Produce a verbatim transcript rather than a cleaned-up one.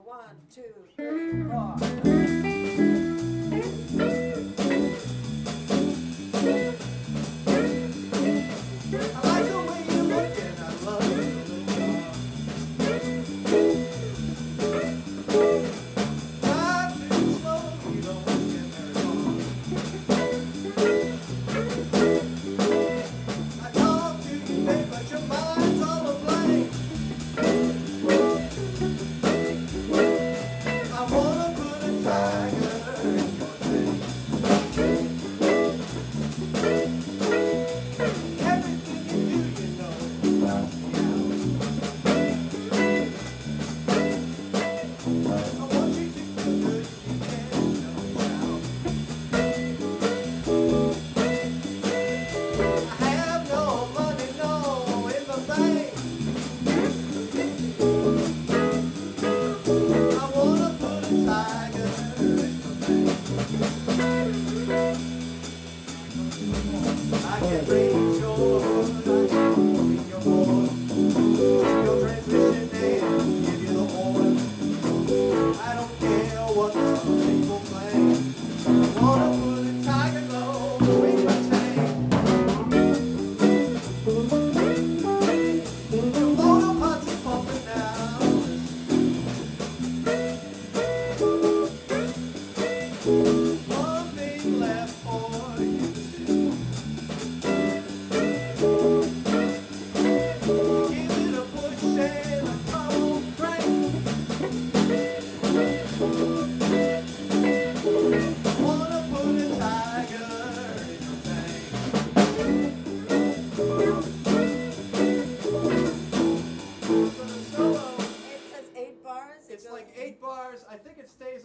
one, two, three, four. I like the way you look and I love you Drive too slow, you don't get very far. I talk to you, babe, but your mind's all ablaze. I wanna put a tiger in your face. Everything you do, you know, knocks me out. I want you to feel good if you can, no doubt. I have no money, no, in the bank. I wanna put a tiger in your face. I can raise your hood, I can clean your board, check your transmission and give you the horn. I don't care what the people claim. I wanna put a tiger low in my tank. Your motor parts are pumping now. One thing left for you to do. Give it a push and a cold crank. Wanna put a tiger in your tank. For the solo, It says eight bars. It it's goes- like eight bars. I think it stays